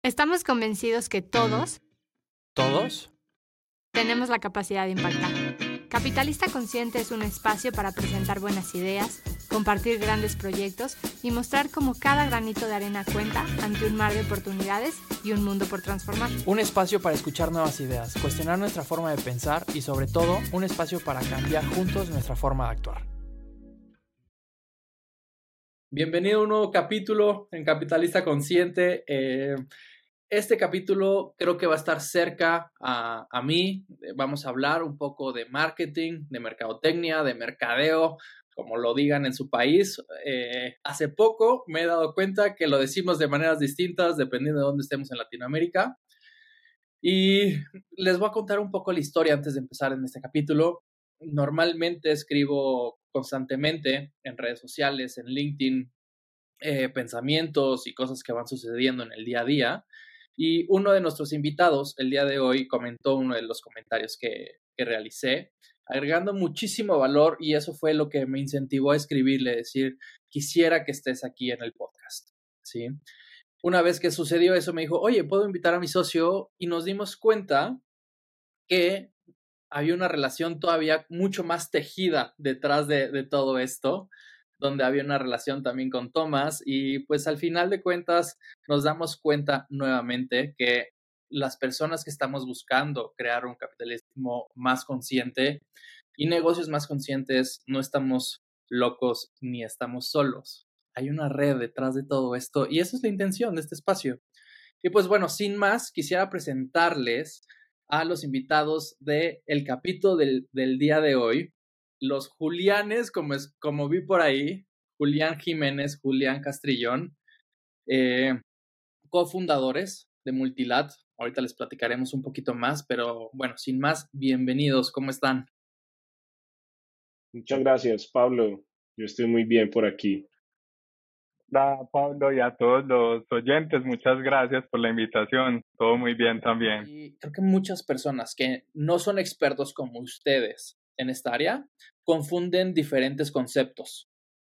Estamos convencidos que todos ¿Todos? tenemos la capacidad de impactar. Capitalista Consciente es un espacio para presentar buenas ideas, compartir grandes proyectos y mostrar cómo cada granito de arena cuenta ante un mar de oportunidades y un mundo por transformar. Un espacio para escuchar nuevas ideas, cuestionar nuestra forma de pensar y sobre todo un espacio para cambiar juntos nuestra forma de actuar. Bienvenido a un nuevo capítulo en Capitalista Consciente. Este capítulo creo que va a estar cerca a mí. Vamos a hablar un poco de marketing, de mercadotecnia, de mercadeo, como lo digan en su país. Hace poco me he dado cuenta que lo decimos de maneras distintas dependiendo de dónde estemos en Latinoamérica. Y les voy a contar un poco la historia antes de empezar en este capítulo. Normalmente escribo constantemente en redes sociales, en LinkedIn, pensamientos y cosas que van sucediendo en el día a día. Y uno de nuestros invitados el día de hoy comentó uno de los comentarios que realicé, agregando muchísimo valor, y eso fue lo que me incentivó a escribirle, decir, quisiera que estés aquí en el podcast, ¿sí? Una vez que sucedió eso, me dijo, oye, ¿puedo invitar a mi socio? Y nos dimos cuenta que había una relación todavía mucho más tejida detrás de todo esto, donde había una relación también con Thomas, y pues al final de cuentas nos damos cuenta nuevamente que las personas que estamos buscando crear un capitalismo más consciente y negocios más conscientes no estamos locos ni estamos solos. Hay una red detrás de todo esto y esa es la intención de este espacio. Y pues bueno, sin más, quisiera presentarles a los invitados del capítulo del día de hoy, los Julianes, como vi por ahí, Julián Jiménez, Julián Castrillón, cofundadores de Multilat. Ahorita les platicaremos un poquito más, pero bueno, sin más, bienvenidos, ¿cómo están? Muchas gracias, Pablo. Yo estoy muy bien por aquí. Hola, Pablo, y a todos los oyentes, muchas gracias por la invitación. Todo muy bien también. Y creo que muchas personas que no son expertos como ustedes en esta área confunden diferentes conceptos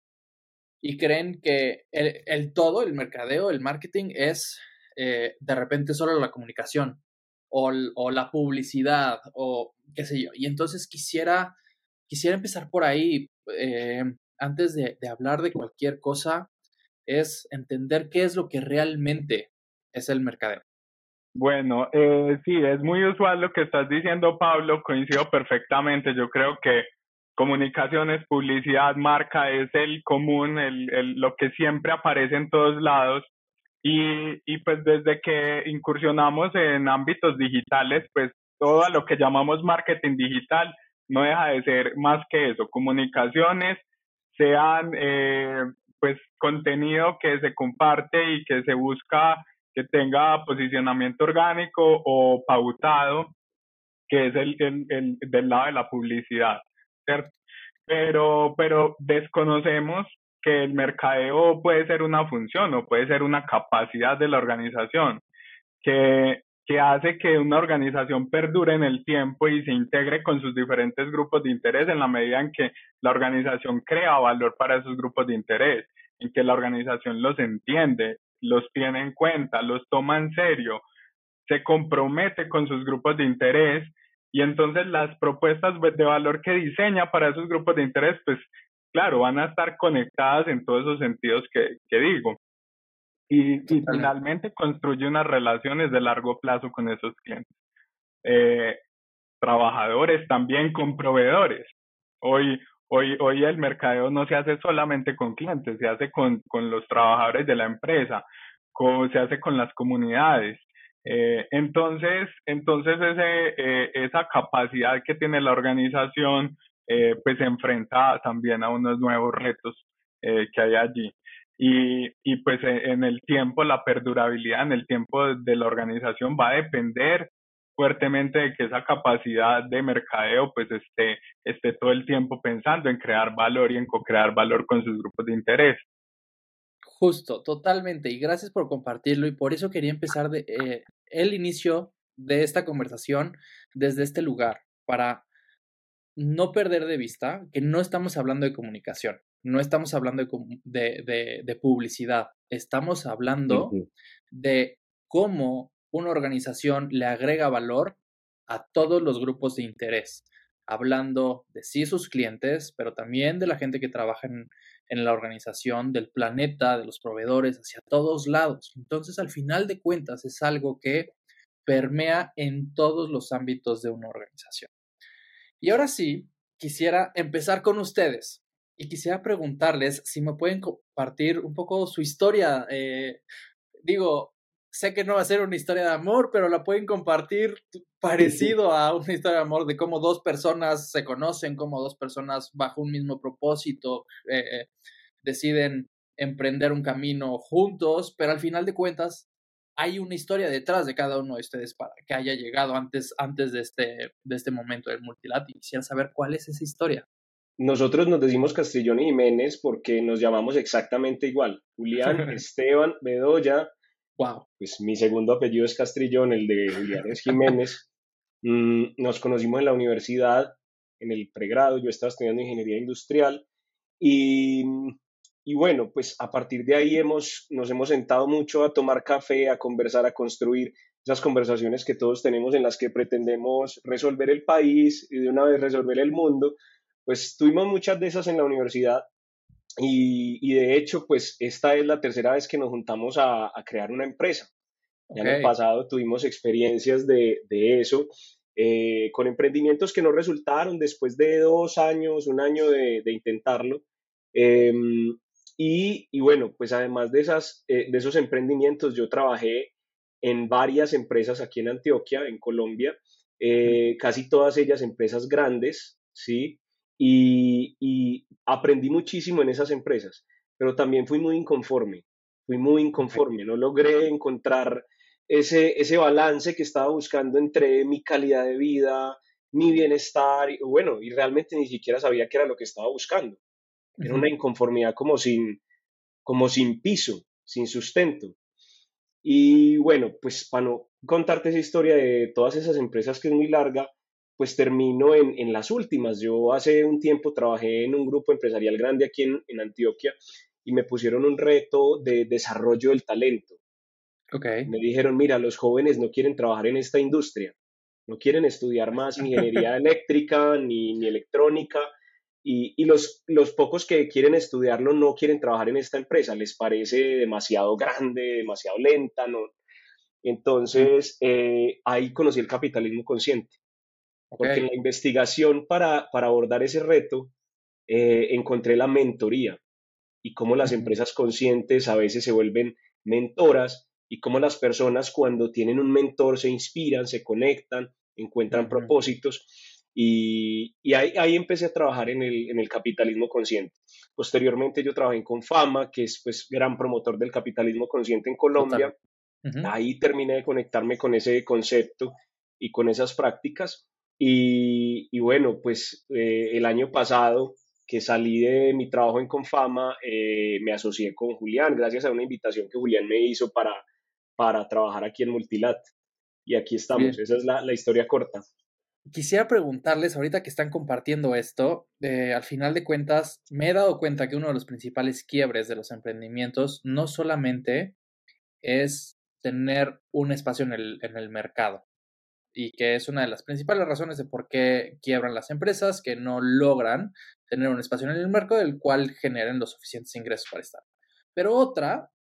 y creen que el todo, el mercadeo, el marketing es de repente solo la comunicación o la publicidad o qué sé yo. Y entonces quisiera empezar por ahí, antes de hablar de cualquier cosa, es entender qué es lo que realmente es el mercadeo. Bueno, sí, es muy usual lo que estás diciendo, Pablo, coincido perfectamente. Yo creo que comunicaciones, publicidad, marca es el común, lo que siempre aparece en todos lados. Y pues desde que incursionamos en ámbitos digitales, pues todo lo que llamamos marketing digital no deja de ser más que eso, comunicaciones, sean pues contenido que se comparte y que se busca que tenga posicionamiento orgánico o pautado, que es el del lado de la publicidad, ¿cierto? Pero desconocemos que el mercadeo puede ser una función o puede ser una capacidad de la organización que hace que una organización perdure en el tiempo y se integre con sus diferentes grupos de interés en la medida en que la organización crea valor para esos grupos de interés, en que la organización los entiende, los tiene en cuenta, los toma en serio, se compromete con sus grupos de interés y entonces las propuestas de valor que diseña para esos grupos de interés, pues claro, van a estar conectadas en todos esos sentidos que digo. Y finalmente construye unas relaciones de largo plazo con esos clientes. Trabajadores también con proveedores. Hoy el mercadeo no se hace solamente con clientes, se hace con los trabajadores de la empresa, se hace con las comunidades. Entonces esa capacidad que tiene la organización pues se enfrenta también a unos nuevos retos que hay allí. Y pues en el tiempo, la perdurabilidad en el tiempo de la organización va a depender fuertemente de que esa capacidad de mercadeo pues esté todo el tiempo pensando en crear valor y en co-crear valor con sus grupos de interés. Justo, totalmente. Y gracias por compartirlo. Y por eso quería empezar el inicio de esta conversación desde este lugar, para no perder de vista que no estamos hablando de comunicación, no estamos hablando de publicidad, estamos hablando de cómo una organización le agrega valor a todos los grupos de interés, hablando de sí sus clientes, pero también de la gente que trabaja en la organización, del planeta, de los proveedores, hacia todos lados. Entonces, al final de cuentas, es algo que permea en todos los ámbitos de una organización. Y ahora sí, quisiera empezar con ustedes y quisiera preguntarles si me pueden compartir un poco su historia. Digo, sé que no va a ser una historia de amor, pero la pueden compartir parecido a una historia de amor de cómo dos personas se conocen, cómo dos personas bajo un mismo propósito deciden emprender un camino juntos, pero al final de cuentas hay una historia detrás de cada uno de ustedes para que haya llegado antes de este momento del Multilat, y quisiera saber cuál es esa historia. Nosotros nos decimos Castrillón y Jiménez porque nos llamamos exactamente igual. Julián, Esteban, Bedoya. Wow. Pues mi segundo apellido es Castrillón, el de Julián es Jiménez. Nos conocimos en la universidad, en el pregrado. Yo estaba estudiando ingeniería industrial y, y bueno, pues a partir de ahí nos hemos sentado mucho a tomar café, a conversar, a construir esas conversaciones que todos tenemos en las que pretendemos resolver el país y de una vez resolver el mundo. Pues tuvimos muchas de esas en la universidad y de hecho, pues esta es la tercera vez que nos juntamos a crear una empresa. Ya en el pasado tuvimos experiencias de eso, con emprendimientos que no resultaron después de 2 años, 1 año de intentarlo. Y bueno, pues además de esos emprendimientos, yo trabajé en varias empresas aquí en Antioquia, en Colombia, casi todas ellas empresas grandes, ¿sí? Y aprendí muchísimo en esas empresas, pero también fui muy inconforme, no logré encontrar ese balance que estaba buscando entre mi calidad de vida, mi bienestar, y bueno, y realmente ni siquiera sabía qué era lo que estaba buscando. Era una inconformidad como sin piso, sin sustento. Y bueno, pues para no contarte esa historia de todas esas empresas que es muy larga, pues termino en las últimas. Yo hace un tiempo trabajé en un grupo empresarial grande aquí en Antioquia y me pusieron un reto de desarrollo del talento. Me dijeron, mira, los jóvenes no quieren trabajar en esta industria, no quieren estudiar más ingeniería eléctrica ni electrónica, y los pocos que quieren estudiarlo no quieren trabajar en esta empresa, les parece demasiado grande, demasiado lenta, ¿no? Entonces, ahí conocí el capitalismo consciente, porque en la investigación para abordar ese reto, encontré la mentoría y cómo las empresas conscientes a veces se vuelven mentoras y cómo las personas cuando tienen un mentor se inspiran, se conectan, encuentran propósitos. Y ahí empecé a trabajar en el capitalismo consciente. Posteriormente yo trabajé en Confama, que es pues gran promotor del capitalismo consciente en Colombia. Ahí terminé de conectarme con ese concepto y con esas prácticas. Y bueno, pues el año pasado que salí de mi trabajo en Confama, me asocié con Julián, gracias a una invitación que Julián me hizo para trabajar aquí en Multilat. Y aquí estamos, esa es la historia corta. Quisiera preguntarles, ahorita que están compartiendo esto, al final de cuentas, me he dado cuenta que uno de los principales quiebres de los emprendimientos no solamente es tener un espacio en el mercado, y que es una de las principales razones de por qué quiebran las empresas, que no logran tener un espacio en el mercado del cual generen los suficientes ingresos para estar. Pero otra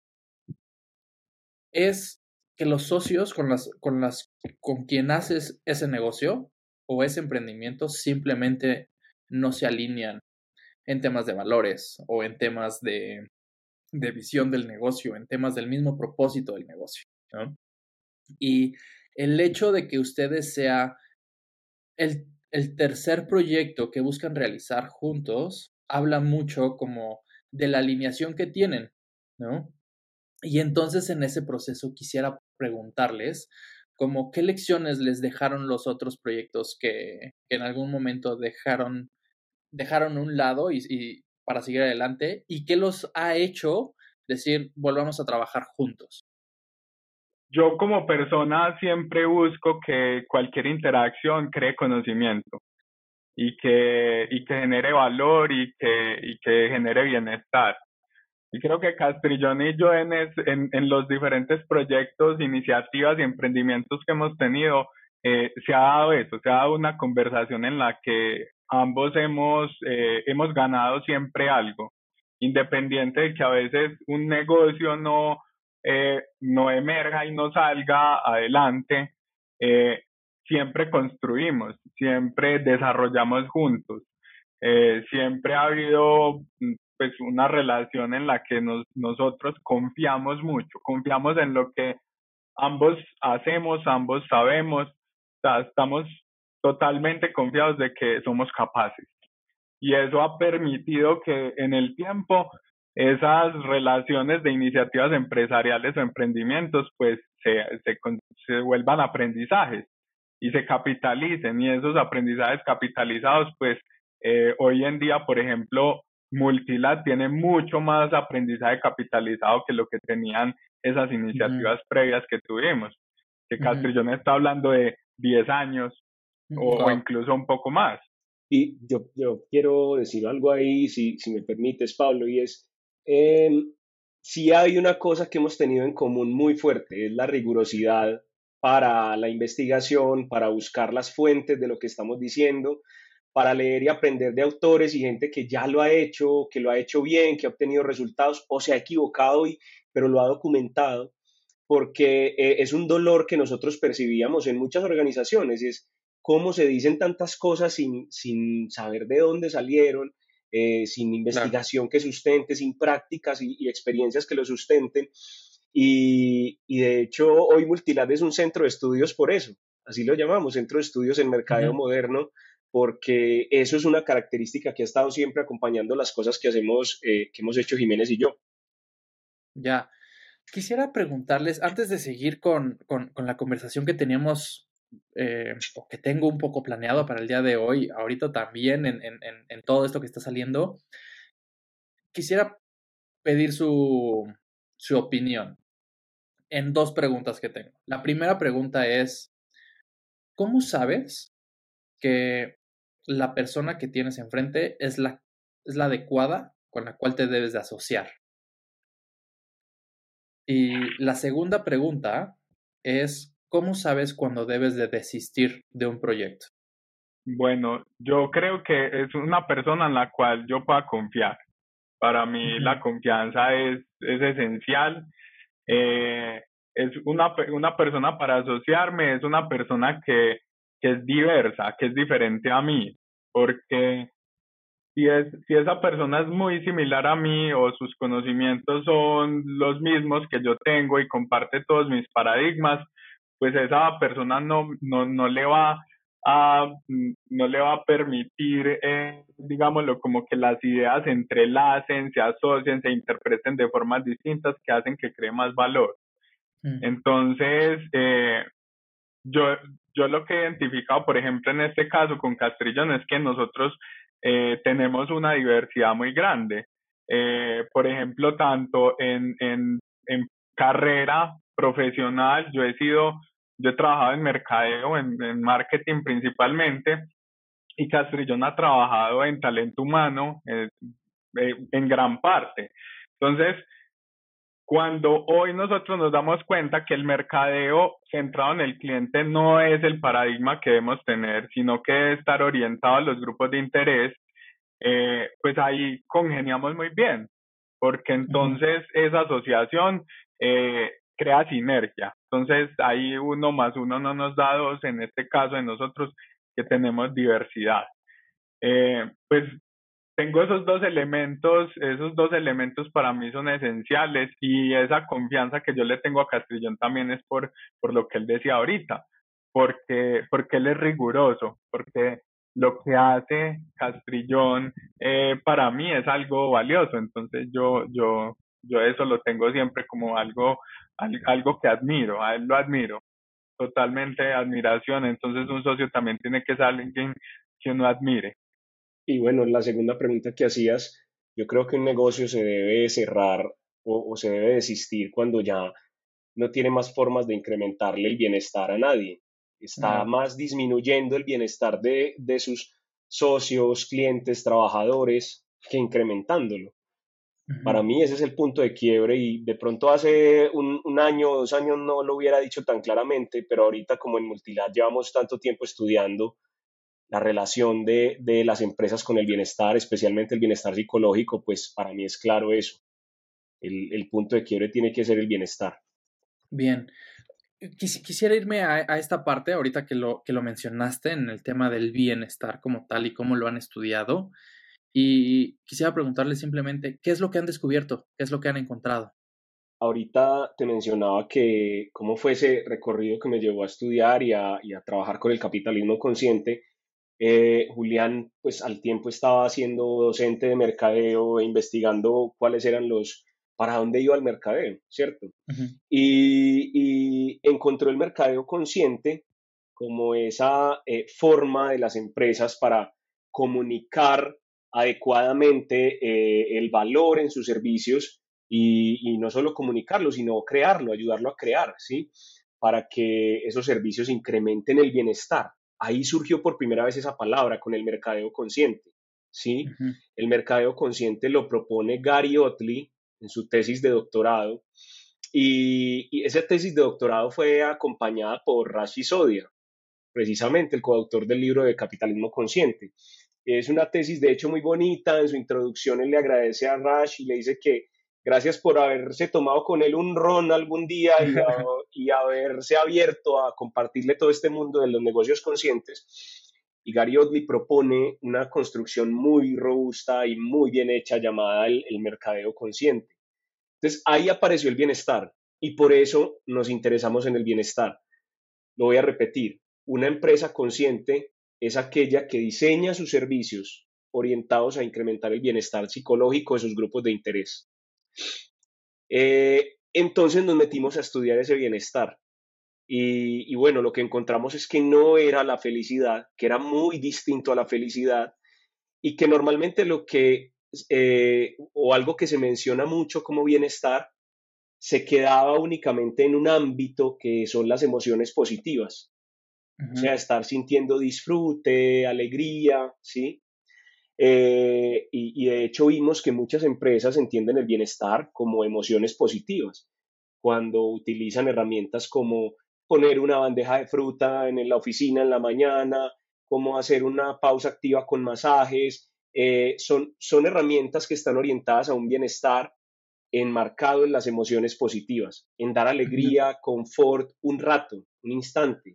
es que los socios con quien haces ese negocio o ese emprendimiento simplemente no se alinean en temas de valores o en temas de visión del negocio, en temas del mismo propósito del negocio, ¿no? Y el hecho de que ustedes sea el tercer proyecto que buscan realizar juntos habla mucho como de la alineación que tienen, ¿no? Y entonces en ese proceso quisiera preguntarles como qué lecciones les dejaron los otros proyectos que en algún momento dejaron a un lado y para seguir adelante, y qué los ha hecho decir volvamos a trabajar juntos. Yo como persona siempre busco que cualquier interacción cree conocimiento y que genere valor y que genere bienestar. Y creo que Castrillón y yo en los diferentes proyectos, iniciativas y emprendimientos que hemos tenido, se ha dado eso, se ha dado una conversación en la que ambos hemos ganado siempre algo, independiente de que a veces un negocio no emerja y no salga adelante, siempre construimos, siempre desarrollamos juntos. Siempre ha habido pues una relación en la que nosotros confiamos mucho, confiamos en lo que ambos hacemos, ambos sabemos, o sea, estamos totalmente confiados de que somos capaces. Y eso ha permitido que en el tiempo esas relaciones de iniciativas empresariales o emprendimientos pues se vuelvan aprendizajes y se capitalicen, y esos aprendizajes capitalizados pues hoy en día, por ejemplo, Multilat tiene mucho más aprendizaje capitalizado que lo que tenían esas iniciativas previas que tuvimos, que Castrillón está hablando de 10 años o incluso un poco más. Y yo quiero decir algo ahí, si me permites, Pablo, y es, si hay una cosa que hemos tenido en común muy fuerte, es la rigurosidad para la investigación, para buscar las fuentes de lo que estamos diciendo, para leer y aprender de autores y gente que ya lo ha hecho, que lo ha hecho bien, que ha obtenido resultados o se ha equivocado, pero lo ha documentado, porque es un dolor que nosotros percibíamos en muchas organizaciones, y es cómo se dicen tantas cosas sin saber de dónde salieron, sin investigación que sustente, sin prácticas y experiencias que lo sustenten. Y de hecho, hoy Multilab es un centro de estudios por eso, así lo llamamos, centro de estudios en mercadeo moderno, porque eso es una característica que ha estado siempre acompañando las cosas que hacemos, que hemos hecho Jiménez y yo. Ya. Quisiera preguntarles, antes de seguir con la conversación que teníamos, o que tengo un poco planeado para el día de hoy, ahorita también en todo esto que está saliendo, quisiera pedir su opinión en dos preguntas que tengo. La primera pregunta es, ¿cómo sabes que la persona que tienes enfrente es la adecuada con la cual te debes de asociar? Y la segunda pregunta es, ¿cómo sabes cuándo debes de desistir de un proyecto? Bueno, yo creo que es una persona en la cual yo pueda confiar. Para mí la confianza es esencial. Es una persona para asociarme, es una persona que es diversa, que es diferente a mí, porque si esa persona es muy similar a mí o sus conocimientos son los mismos que yo tengo y comparte todos mis paradigmas, pues esa persona no le va a permitir, digámoslo, como que las ideas se entrelacen, se asocien, se interpreten de formas distintas que hacen que cree más valor. Entonces, yo lo que he identificado, por ejemplo, en este caso con Castrillón, es que nosotros tenemos una diversidad muy grande. Por ejemplo, tanto en carrera profesional, yo he trabajado en mercadeo, en marketing principalmente, y Castrillón ha trabajado en talento humano en gran parte. Entonces, cuando hoy nosotros nos damos cuenta que el mercadeo centrado en el cliente no es el paradigma que debemos tener, sino que debe estar orientado a los grupos de interés, pues ahí congeniamos muy bien, porque entonces esa asociación crea sinergia. Entonces ahí 1 más 1 no nos da 2, en este caso de nosotros que tenemos diversidad. Pues tengo esos dos elementos para mí son esenciales, y esa confianza que yo le tengo a Castrillón también es por lo que él decía ahorita, porque él es riguroso, porque lo que hace Castrillón para mí es algo valioso. Entonces yo eso lo tengo siempre como algo que admiro, a él lo admiro, totalmente admiración. Entonces un socio también tiene que ser alguien que uno admire. Y bueno, la segunda pregunta que hacías, yo creo que un negocio se debe cerrar o se debe desistir cuando ya no tiene más formas de incrementarle el bienestar a nadie. Está más disminuyendo el bienestar de sus socios, clientes, trabajadores, que incrementándolo. Para Ujú. mí ese es el punto de quiebre y de pronto hace un año o 2 años no lo hubiera dicho tan claramente, pero ahorita como en Multilab llevamos tanto tiempo estudiando la relación de las empresas con el bienestar, especialmente el bienestar psicológico, pues para mí es claro eso. El punto de quiebre tiene que ser el bienestar. Bien. Quisiera irme a esta parte, ahorita que lo mencionaste, en el tema del bienestar como tal y cómo lo han estudiado. Y quisiera preguntarle simplemente, ¿qué es lo que han descubierto? ¿Qué es lo que han encontrado? Ahorita te mencionaba que cómo fue ese recorrido que me llevó a estudiar y a trabajar con el capitalismo consciente. Julián, pues al tiempo estaba siendo docente de mercadeo e investigando cuáles eran para dónde iba el mercadeo, ¿cierto? Ujú, Y encontró el mercadeo consciente como esa forma de las empresas para comunicar adecuadamente el valor en sus servicios y no solo comunicarlo, sino crearlo, ayudarlo a crear, ¿sí? Para que esos servicios incrementen el bienestar. Ahí surgió por primera vez esa palabra con el mercadeo consciente, ¿sí? ujú. El mercadeo consciente lo propone Gary Otley en su tesis de doctorado y esa tesis de doctorado fue acompañada por Rashi Sodia, precisamente el coautor del libro de Capitalismo Consciente. Es una tesis de hecho muy bonita, en su introducción él le agradece a Rash y le dice que gracias por haberse tomado con él un ron algún día y haberse abierto a compartirle todo este mundo de los negocios conscientes. Y Gary Otley propone una construcción muy robusta y muy bien hecha llamada el mercadeo consciente. Entonces ahí apareció el bienestar y por eso nos interesamos en el bienestar. Lo voy a repetir, una empresa consciente es aquella que diseña sus servicios orientados a incrementar el bienestar psicológico de sus grupos de interés. Entonces nos metimos a estudiar ese bienestar y bueno, lo que encontramos es que no era la felicidad, que era muy distinto a la felicidad y que normalmente o algo que se menciona mucho como bienestar se quedaba únicamente en un ámbito que son las emociones positivas, o Ujú. sea, estar sintiendo disfrute, alegría, ¿sí? Y de hecho vimos que muchas empresas entienden el bienestar como emociones positivas, cuando utilizan herramientas como poner una bandeja de fruta en la oficina en la mañana, cómo hacer una pausa activa con masajes, son herramientas que están orientadas a un bienestar enmarcado en las emociones positivas, en dar Ujú. alegría, confort, un rato, un instante.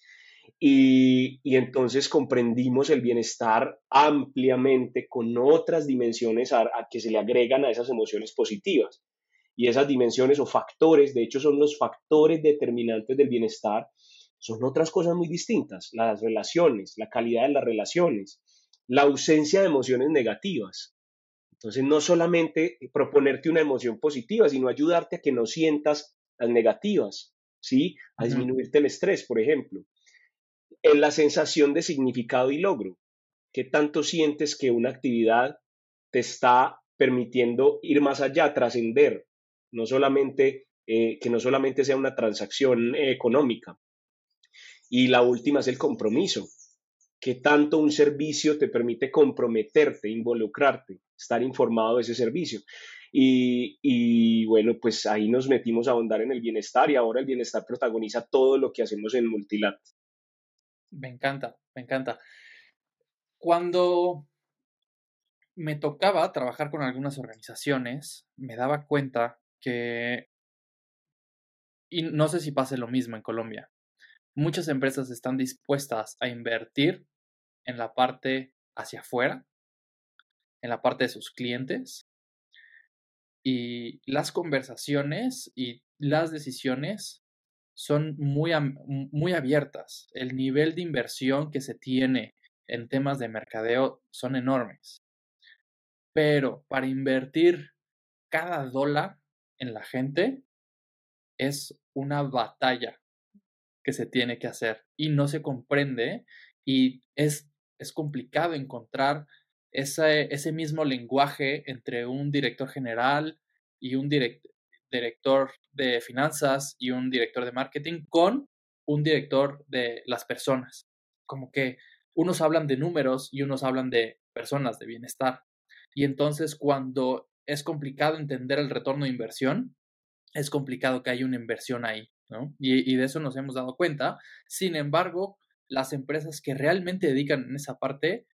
Y entonces comprendimos el bienestar ampliamente con otras dimensiones a que se le agregan a esas emociones positivas. Y esas dimensiones o factores, de hecho son los factores determinantes del bienestar, son otras cosas muy distintas, las relaciones, la calidad de las relaciones, la ausencia de emociones negativas. Entonces no solamente proponerte una emoción positiva, sino ayudarte a que no sientas las negativas, ¿sí? A Ujú. disminuirte el estrés, por ejemplo, en la sensación de significado y logro. ¿Qué tanto sientes que una actividad te está permitiendo ir más allá, trascender? No solamente, que no solamente sea una transacción económica. Y la última es el compromiso. ¿Qué tanto un servicio te permite comprometerte, involucrarte, estar informado de ese servicio? Y bueno, pues ahí nos metimos a ahondar en el bienestar y ahora el bienestar protagoniza todo lo que hacemos en Multilab. Me encanta, me encanta. Cuando me tocaba trabajar con algunas organizaciones, me daba cuenta que, y no sé si pase lo mismo en Colombia, muchas empresas están dispuestas a invertir en la parte hacia afuera, en la parte de sus clientes, y las conversaciones y las decisiones son muy abiertas. El nivel de inversión que se tiene en temas de mercadeo son enormes. Pero para invertir cada dólar en la gente es una batalla que se tiene que hacer y no se comprende y es complicado encontrar ese mismo lenguaje entre un director general y un director de finanzas y un director de marketing con un director de las personas. Como que unos hablan de números y unos hablan de personas, de bienestar. Y entonces cuando es complicado entender el retorno de inversión, es complicado que haya una inversión ahí, ¿no? Y de eso nos hemos dado cuenta. Sin embargo, las empresas que realmente dedican en esa parte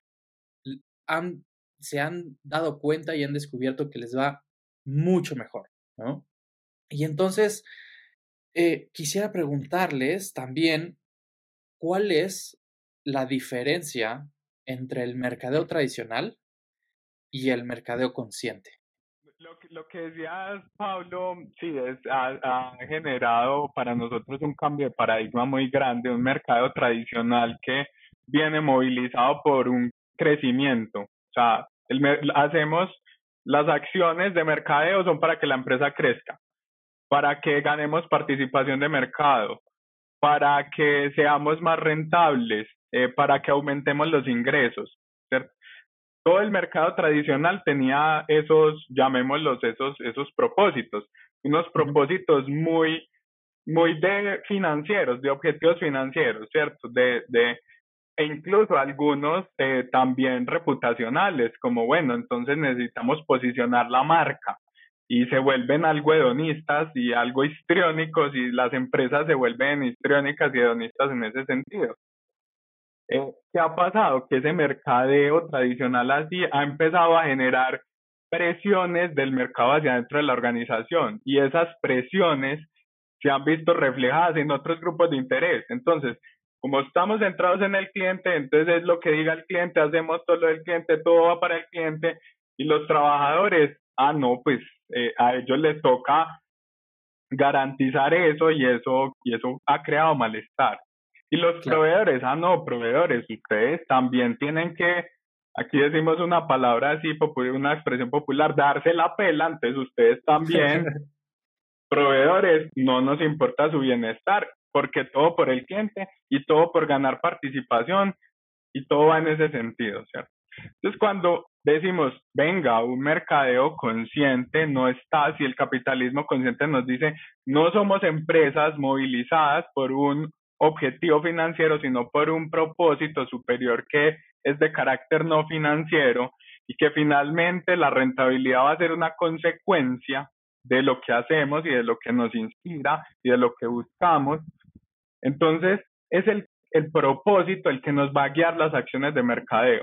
se han dado cuenta y han descubierto que les va mucho mejor, ¿no? Y entonces, quisiera preguntarles también cuál es la diferencia entre el mercadeo tradicional y el mercadeo consciente. Lo que decías, Pablo, sí, ha generado para nosotros un cambio de paradigma muy grande, un mercado tradicional que viene movilizado por un crecimiento. O sea, hacemos las acciones de mercadeo son para que la empresa crezca, para que ganemos participación de mercado, para que seamos más rentables, para que aumentemos los ingresos, ¿cierto? Todo el mercado tradicional tenía esos, llamémoslos, esos propósitos, unos propósitos muy de financieros, de objetivos financieros, ¿cierto? E incluso algunos también reputacionales, como bueno, entonces necesitamos posicionar la marca y se vuelven algo hedonistas y algo histriónicos y las empresas se vuelven histriónicas y hedonistas en ese sentido. ¿Qué ha pasado? Que ese mercadeo tradicional así ha empezado a generar presiones del mercado hacia dentro de la organización y esas presiones se han visto reflejadas en otros grupos de interés. Entonces, como estamos centrados en el cliente, entonces es lo que diga el cliente, hacemos todo lo del cliente, todo va para el cliente y los trabajadores, no, pues a ellos les toca garantizar eso y eso ha creado malestar. Y los proveedores, no, proveedores, ustedes también tienen que, aquí decimos una palabra así, una expresión popular, darse la pela, entonces ustedes también, proveedores, no nos importa su bienestar, porque todo por el cliente y todo por ganar participación y todo va en ese sentido, ¿cierto? Entonces, cuando decimos, venga, un mercadeo consciente no está, si el capitalismo consciente nos dice, no somos empresas movilizadas por un objetivo financiero, sino por un propósito superior que es de carácter no financiero y que finalmente la rentabilidad va a ser una consecuencia de lo que hacemos y de lo que nos inspira y de lo que buscamos. Entonces, es el propósito el que nos va a guiar las acciones de mercadeo.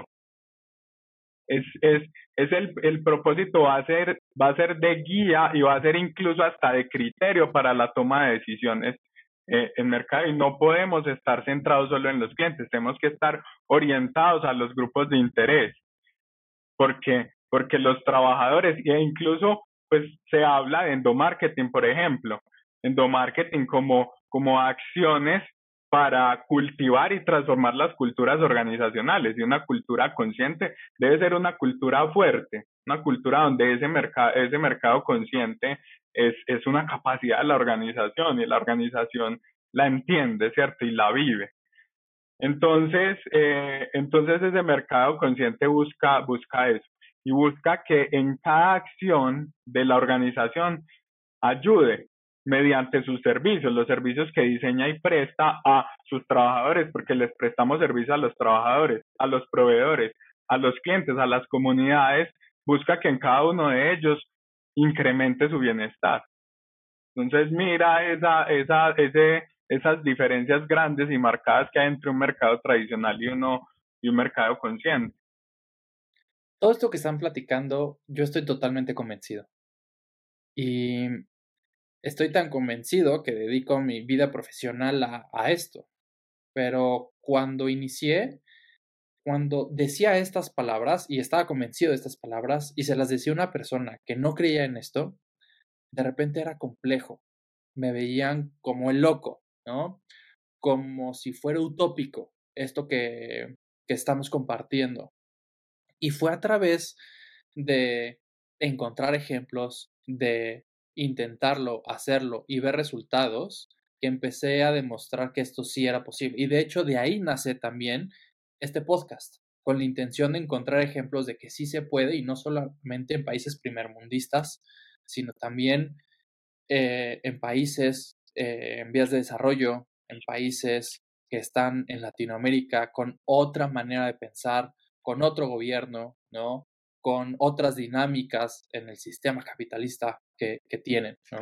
El propósito va a ser de guía y va a ser incluso hasta de criterio para la toma de decisiones en mercado, y no podemos estar centrados solo en los clientes, tenemos que estar orientados a los grupos de interés, porque los trabajadores, e incluso pues se habla de endomarketing, por ejemplo, endomarketing como acciones para cultivar y transformar las culturas organizacionales, y una cultura consciente debe ser una cultura fuerte, una cultura donde ese mercado consciente es una capacidad de la organización y la organización la entiende, ¿cierto? Y la vive. Entonces ese mercado consciente busca eso y busca que en cada acción de la organización ayude mediante sus servicios, los servicios que diseña y presta a sus trabajadores, porque les prestamos servicio a los trabajadores, a los proveedores, a los clientes, a las comunidades, busca que en cada uno de ellos incremente su bienestar. Entonces mira esas diferencias grandes y marcadas que hay entre un mercado tradicional y un mercado consciente. Todo esto que están platicando, yo estoy totalmente convencido. Y estoy tan convencido que dedico mi vida profesional a esto. Pero cuando decía estas palabras y estaba convencido de estas palabras y se las decía una persona que no creía en esto, de repente era complejo. Me veían como el loco, ¿no? Como si fuera utópico esto que estamos compartiendo. Y fue a través de encontrar ejemplos, de intentarlo, hacerlo y ver resultados, que empecé a demostrar que esto sí era posible. Y de hecho de ahí nace también este podcast, con la intención de encontrar ejemplos de que sí se puede, y no solamente en países primermundistas, sino también en países en vías de desarrollo, en países que están en Latinoamérica con otra manera de pensar, con otro gobierno, ¿no? con otras dinámicas en el sistema capitalista que tienen, ¿no?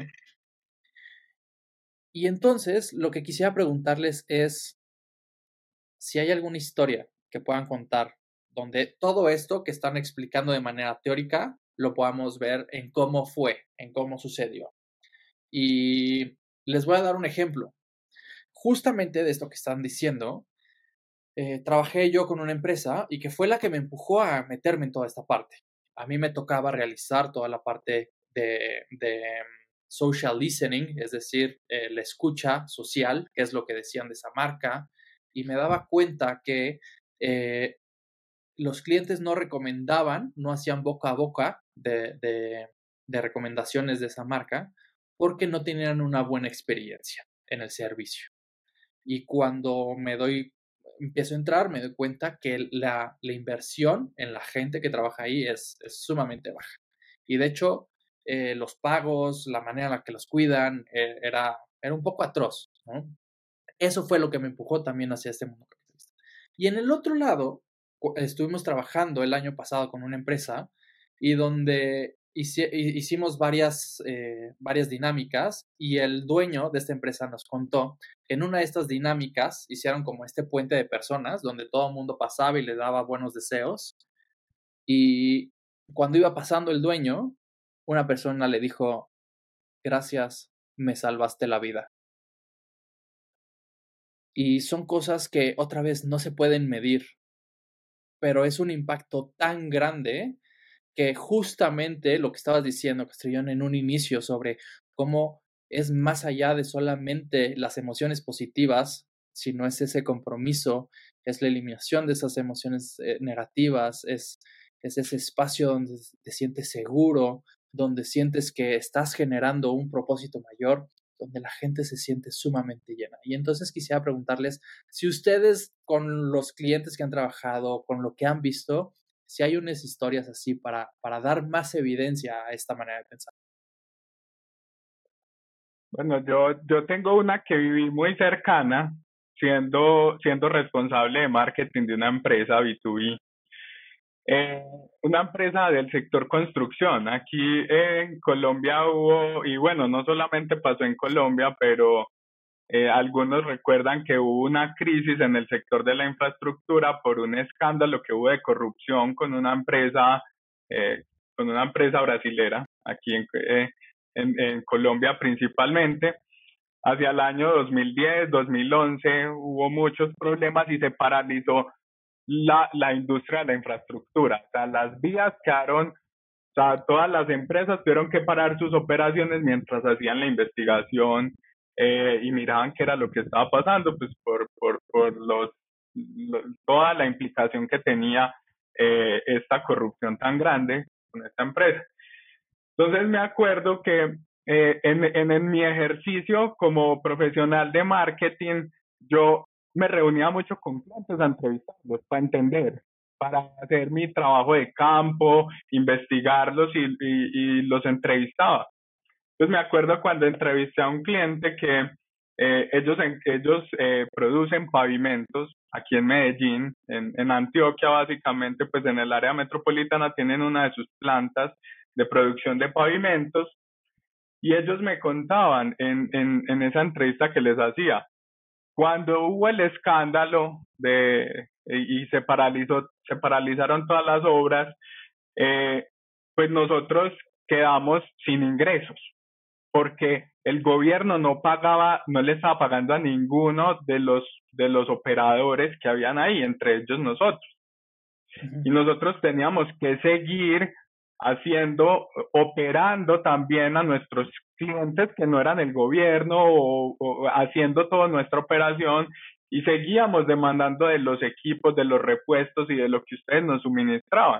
Y entonces, lo que quisiera preguntarles es si hay alguna historia que puedan contar donde todo esto que están explicando de manera teórica lo podamos ver en cómo fue, en cómo sucedió. Y les voy a dar un ejemplo. Justamente de esto que están diciendo, trabajé yo con una empresa y que fue la que me empujó a meterme en toda esta parte. A mí me tocaba realizar toda la parte de social listening, es decir, la escucha social, que es lo que decían de esa marca, y me daba cuenta que los clientes no recomendaban, no hacían boca a boca de recomendaciones de esa marca porque no tenían una buena experiencia en el servicio. Y cuando empiezo a entrar, me doy cuenta que la inversión en la gente que trabaja ahí es sumamente baja. Y de hecho, los pagos, la manera en la que los cuidan, era un poco atroz, ¿no? Eso fue lo que me empujó también hacia este mundo capitalista. Y en el otro lado, estuvimos trabajando el año pasado con una empresa y donde hicimos varias dinámicas, y el dueño de esta empresa nos contó que en una de estas dinámicas hicieron como este puente de personas donde todo el mundo pasaba y le daba buenos deseos, y cuando iba pasando el dueño, una persona le dijo: gracias, me salvaste la vida. Y son cosas que otra vez no se pueden medir, pero es un impacto tan grande que justamente lo que estabas diciendo, Castrillón, en un inicio sobre cómo es más allá de solamente las emociones positivas, sino es ese compromiso, es la eliminación de esas emociones negativas, es ese espacio donde te sientes seguro, donde sientes que estás generando un propósito mayor, donde la gente se siente sumamente llena. Y entonces quisiera preguntarles si ustedes, con los clientes que han trabajado, con lo que han visto, si hay unas historias así para dar más evidencia a esta manera de pensar. Bueno, yo tengo una que viví muy cercana, siendo responsable de marketing de una empresa B2B. Una empresa del sector construcción. Aquí en Colombia hubo, y bueno, no solamente pasó en Colombia, pero algunos recuerdan que hubo una crisis en el sector de la infraestructura por un escándalo que hubo de corrupción con una empresa brasilera, aquí en Colombia principalmente. Hacia el año 2010, 2011 hubo muchos problemas y se paralizó la industria de la infraestructura. O sea, las vías quedaron, o sea, todas las empresas tuvieron que parar sus operaciones mientras hacían la investigación y miraban qué era lo que estaba pasando, pues por toda la implicación que tenía esta corrupción tan grande con esta empresa. Entonces me acuerdo que en mi ejercicio como profesional de marketing, yo me reunía mucho con clientes a entrevistarlos para entender, para hacer mi trabajo de campo, investigarlos y los entrevistaba. Entonces me acuerdo cuando entrevisté a un cliente que ellos producen pavimentos aquí en Medellín, en Antioquia básicamente, pues en el área metropolitana tienen una de sus plantas de producción de pavimentos, y ellos me contaban en esa entrevista que les hacía, cuando hubo el escándalo y se paralizaron todas las obras, pues nosotros quedamos sin ingresos, porque el gobierno no le estaba pagando a ninguno de los operadores que habían ahí, entre ellos nosotros. Y nosotros teníamos que seguir operando también a nuestros clientes que no eran el gobierno, o haciendo toda nuestra operación, y seguíamos demandando de los equipos, de los repuestos y de lo que ustedes nos suministraban.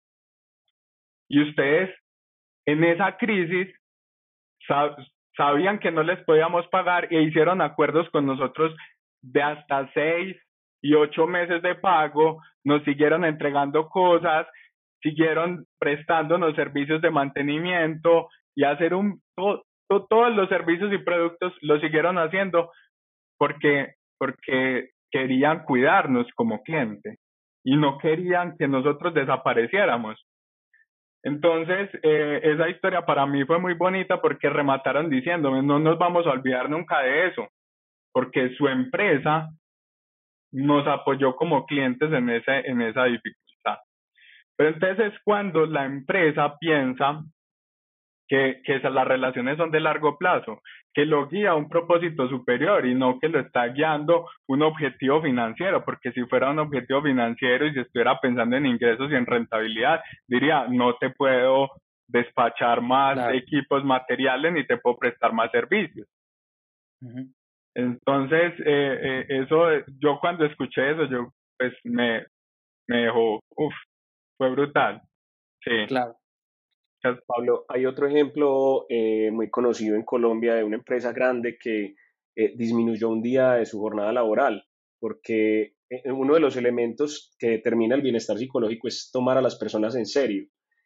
Y ustedes en esa crisis sabían que no les podíamos pagar e hicieron acuerdos con nosotros de hasta 6 y 8 meses de pago, nos siguieron entregando cosas, siguieron prestándonos servicios de mantenimiento y todos los servicios y productos los siguieron haciendo porque querían cuidarnos como cliente y no querían que nosotros desapareciéramos. Entonces, esa historia para mí fue muy bonita porque remataron diciéndome, no nos vamos a olvidar nunca de eso, porque su empresa nos apoyó como clientes en esa dificultad. Pero entonces es cuando la empresa piensa que las relaciones son de largo plazo, que lo guía a un propósito superior y no que lo está guiando un objetivo financiero, porque si fuera un objetivo financiero y si estuviera pensando en ingresos y en rentabilidad, diría, no te puedo despachar más equipos materiales ni te puedo prestar más servicios. Uh-huh. Entonces, eso, yo cuando escuché eso, yo pues me dejó, fue brutal. Sí. Claro. Pablo, hay otro ejemplo muy conocido en Colombia de una empresa grande que disminuyó un día de su jornada laboral, porque uno de los elementos que determina el bienestar psicológico es tomar a las personas en serio.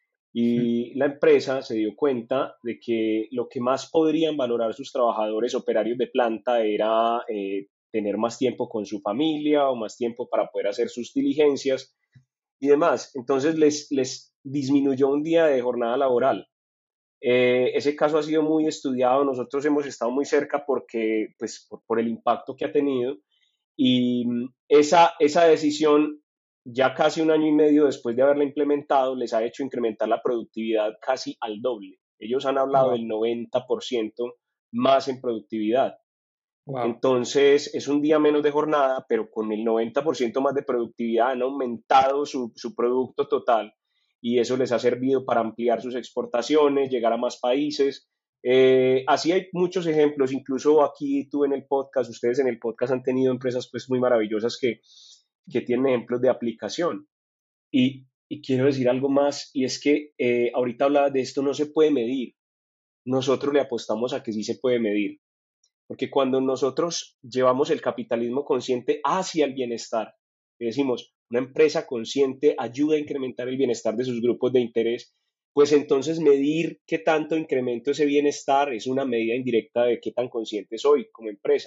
Y la empresa se dio cuenta de que lo que más podrían valorar sus trabajadores operarios de planta era tener más tiempo con su familia o más tiempo para poder hacer sus diligencias y demás. Entonces les disminuyó un día de jornada laboral. Ese caso ha sido muy estudiado, nosotros hemos estado muy cerca porque, pues, por el impacto que ha tenido, y esa decisión, ya casi un año y medio después de haberla implementado, les ha hecho incrementar la productividad casi al doble. Ellos han hablado del 90% más en productividad. Wow. Entonces, es un día menos de jornada, pero con el 90% más de productividad han aumentado su producto total y eso les ha servido para ampliar sus exportaciones, llegar a más países. Así hay muchos ejemplos, incluso aquí tú en el podcast, ustedes en el podcast han tenido empresas pues muy maravillosas que tienen ejemplos de aplicación. Y quiero decir algo más, y es que ahorita hablaba de esto, no se puede medir. Nosotros le apostamos a que sí se puede medir. Porque cuando nosotros llevamos el capitalismo consciente hacia el bienestar, decimos, una empresa consciente ayuda a incrementar el bienestar de sus grupos de interés, pues entonces medir qué tanto incremento ese bienestar es una medida indirecta de qué tan consciente soy como empresa.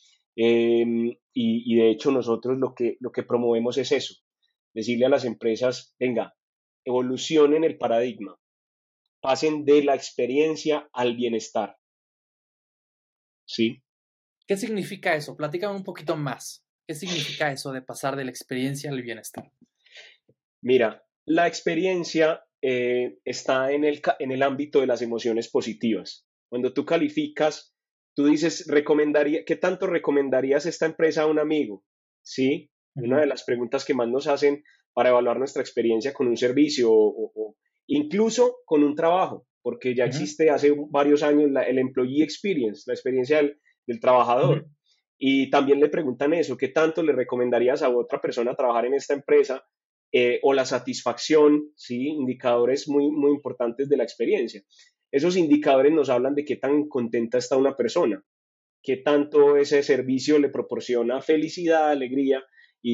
Y de hecho nosotros lo que promovemos es eso, decirle a las empresas, venga, evolucionen el paradigma, pasen de la experiencia al bienestar. ¿Sí? ¿Qué significa eso? Platícame un poquito más. ¿Qué significa eso de pasar de la experiencia al bienestar? Mira, la experiencia está en el ámbito de las emociones positivas. Cuando tú calificas, tú dices, ¿qué tanto recomendarías esta empresa a un amigo? ¿Sí? Uh-huh. Una de las preguntas que más nos hacen para evaluar nuestra experiencia con un servicio o incluso con un trabajo, porque ya existe hace varios años el Employee Experience, la experiencia del trabajador. Y también le preguntan eso, ¿qué tanto le recomendarías a otra persona trabajar en esta empresa? O la satisfacción, ¿sí? Indicadores muy, muy importantes de la experiencia. Esos indicadores nos hablan de qué tan contenta está una persona, qué tanto ese servicio le proporciona felicidad, alegría.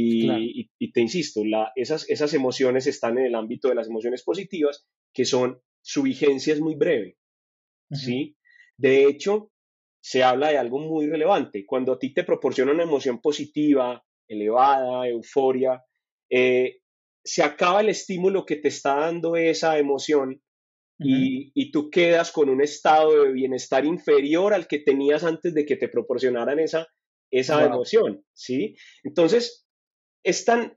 Y te insisto, esas emociones están en el ámbito de las emociones positivas, que su vigencia es muy breve, ¿sí? De hecho, se habla de algo muy relevante. Cuando a ti te proporciona una emoción positiva, elevada, euforia, se acaba el estímulo que te está dando esa emoción y tú quedas con un estado de bienestar inferior al que tenías antes de que te proporcionaran esa emoción, ¿sí? Entonces, es tan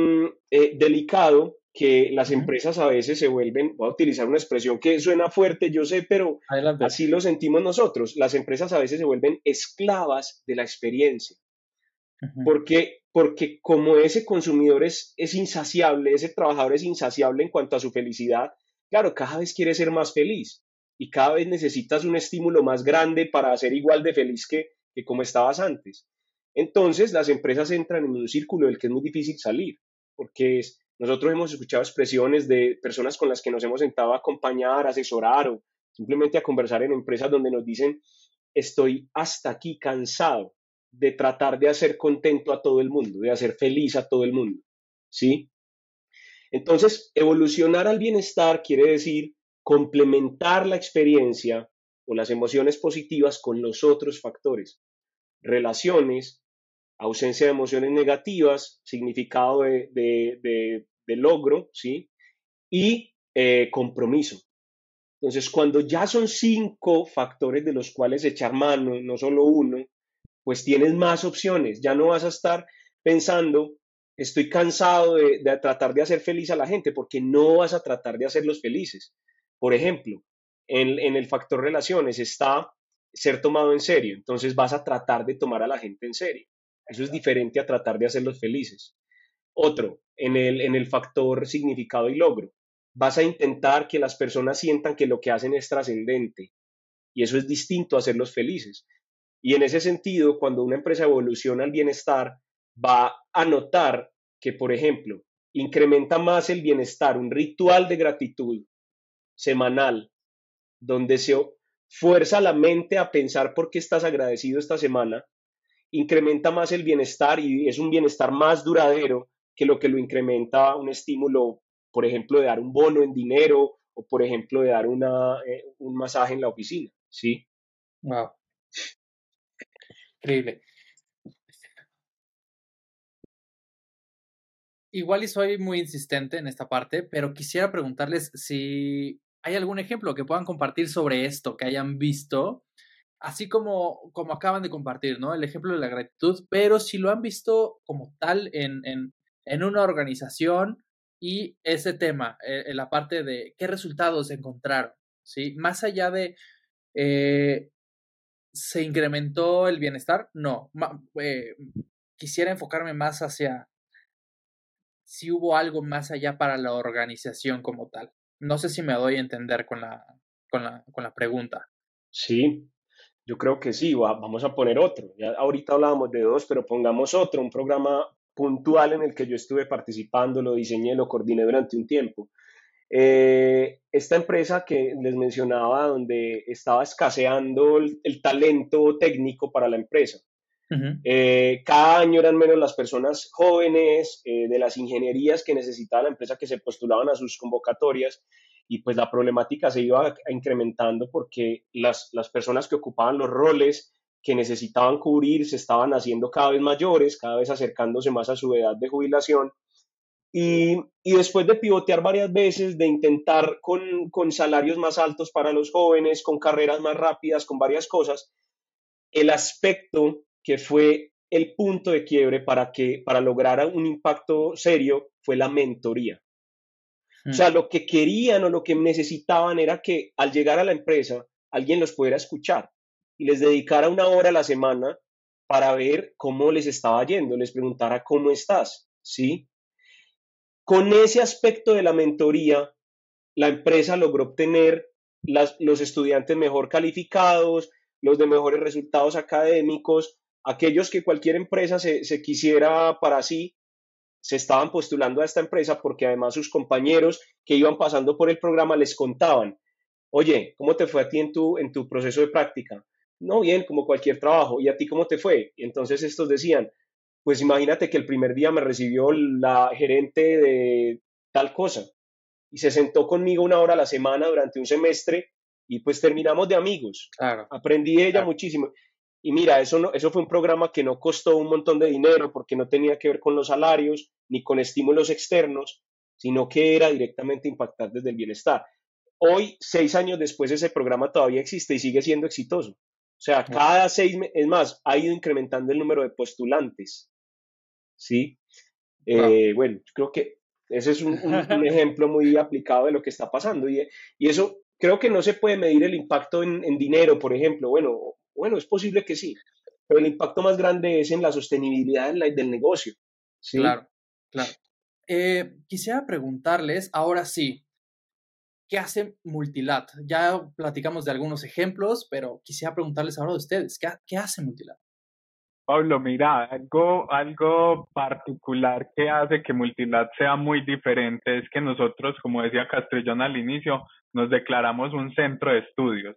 delicado que las empresas a veces se vuelven, voy a utilizar una expresión que suena fuerte, yo sé, pero adelante. Así lo sentimos nosotros, las empresas a veces se vuelven esclavas de la experiencia, porque como ese consumidor es insaciable, ese trabajador es insaciable en cuanto a su felicidad, claro, cada vez quiere ser más feliz y cada vez necesitas un estímulo más grande para ser igual de feliz que como estabas antes. Entonces, las empresas entran en un círculo del que es muy difícil salir, porque nosotros hemos escuchado expresiones de personas con las que nos hemos sentado a acompañar, a asesorar o simplemente a conversar en empresas donde nos dicen, estoy hasta aquí cansado de tratar de hacer contento a todo el mundo, de hacer feliz a todo el mundo, ¿sí? Entonces, evolucionar al bienestar quiere decir complementar la experiencia o las emociones positivas con los otros factores, relaciones, ausencia de emociones negativas, significado de logro, ¿sí? Y compromiso. Entonces, cuando ya son 5 factores de los cuales echar mano, no solo uno, pues tienes más opciones. Ya no vas a estar pensando, estoy cansado de tratar de hacer feliz a la gente, porque no vas a tratar de hacerlos felices. Por ejemplo, en el factor relaciones está ser tomado en serio. Entonces vas a tratar de tomar a la gente en serio. Eso es diferente a tratar de hacerlos felices. Otro, en el factor significado y logro. Vas a intentar que las personas sientan que lo que hacen es trascendente y eso es distinto a hacerlos felices. Y en ese sentido, cuando una empresa evoluciona al bienestar, va a notar que, por ejemplo, incrementa más el bienestar, un ritual de gratitud semanal, donde se fuerza la mente a pensar por qué estás agradecido esta semana, incrementa más el bienestar y es un bienestar más duradero que lo incrementa un estímulo, por ejemplo, de dar un bono en dinero o, por ejemplo, de dar un masaje en la oficina, ¿sí? Wow, increíble. Igual y soy muy insistente en esta parte, pero quisiera preguntarles si hay algún ejemplo que puedan compartir sobre esto, que hayan visto, así como acaban de compartir, ¿no? El ejemplo de la gratitud, pero si lo han visto como tal en una organización y ese tema, en la parte de qué resultados encontraron, ¿sí? Más allá de, ¿se incrementó el bienestar? No. Quisiera enfocarme más hacia si hubo algo más allá para la organización como tal. No sé si me doy a entender con la pregunta. Sí, yo creo que sí, vamos a poner otro. Ya ahorita hablábamos de 2, pero pongamos otro, un programa puntual en el que yo estuve participando, lo diseñé, lo coordiné durante un tiempo. Esta empresa que les mencionaba, donde estaba escaseando el talento técnico para la empresa. Uh-huh. Cada año eran menos las personas jóvenes de las ingenierías que necesitaba la empresa que se postulaban a sus convocatorias y pues la problemática se iba incrementando porque las personas que ocupaban los roles que necesitaban cubrir se estaban haciendo cada vez mayores, cada vez acercándose más a su edad de jubilación. Y después de pivotear varias veces, de intentar con salarios más altos para los jóvenes, con carreras más rápidas, con varias cosas, el aspecto que fue el punto de quiebre para lograr un impacto serio fue la mentoría. O sea, lo que querían o lo que necesitaban era que al llegar a la empresa alguien los pudiera escuchar y les dedicara 1 hora a la semana para ver cómo les estaba yendo, les preguntara cómo estás, ¿sí? Con ese aspecto de la mentoría, la empresa logró obtener los estudiantes mejor calificados, los de mejores resultados académicos, aquellos que cualquier empresa se quisiera para sí, se estaban postulando a esta empresa porque además sus compañeros que iban pasando por el programa les contaban, oye, ¿cómo te fue a ti en tu proceso de práctica? No, bien, como cualquier trabajo. ¿Y a ti cómo te fue? Y entonces estos decían, pues imagínate que el primer día me recibió la gerente de tal cosa y se sentó conmigo 1 hora a la semana durante un semestre y pues terminamos de amigos. Claro. Aprendí de ella muchísimo. Y mira, eso fue un programa que no costó un montón de dinero porque no tenía que ver con los salarios ni con estímulos externos, sino que era directamente impactar desde el bienestar. Hoy, 6 años después, ese programa todavía existe y sigue siendo exitoso. O sea, cada 6 meses, es más, ha ido incrementando el número de postulantes. ¿Sí? Bueno, yo creo que ese es un ejemplo muy aplicado de lo que está pasando. Y eso creo que no se puede medir el impacto en dinero, por ejemplo. Bueno, es posible que sí, pero el impacto más grande es en la sostenibilidad del negocio. ¿Sí? Claro. Quisiera preguntarles, ahora sí, ¿qué hace Multilab? Ya platicamos de algunos ejemplos, pero quisiera preguntarles ahora a ustedes, ¿qué hace Multilab? Pablo, mira, algo particular que hace que Multilab sea muy diferente es que nosotros, como decía Castrillón al inicio, nos declaramos un centro de estudios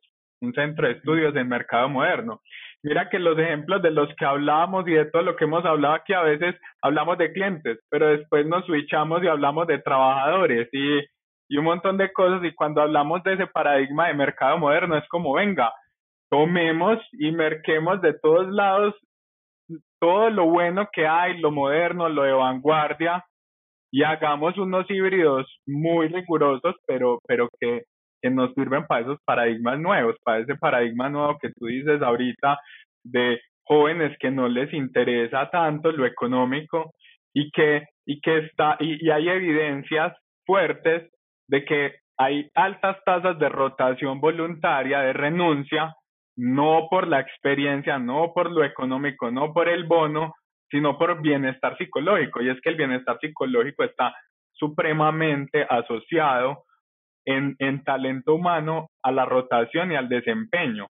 en mercado moderno. Mira que los ejemplos de los que hablábamos y de todo lo que hemos hablado aquí, a veces hablamos de clientes, pero después nos switchamos y hablamos de trabajadores y un montón de cosas, y cuando hablamos de ese paradigma de mercado moderno es como, venga, tomemos y merquemos de todos lados todo lo bueno que hay, lo moderno, lo de vanguardia, y hagamos unos híbridos muy rigurosos, pero que nos sirven para esos paradigmas nuevos, para ese paradigma nuevo que tú dices ahorita de jóvenes que no les interesa tanto lo económico y hay evidencias fuertes de que hay altas tasas de rotación voluntaria, de renuncia, no por la experiencia, no por lo económico, no por el bono, sino por bienestar psicológico. Y es que el bienestar psicológico está supremamente asociado en talento humano a la rotación y al desempeño.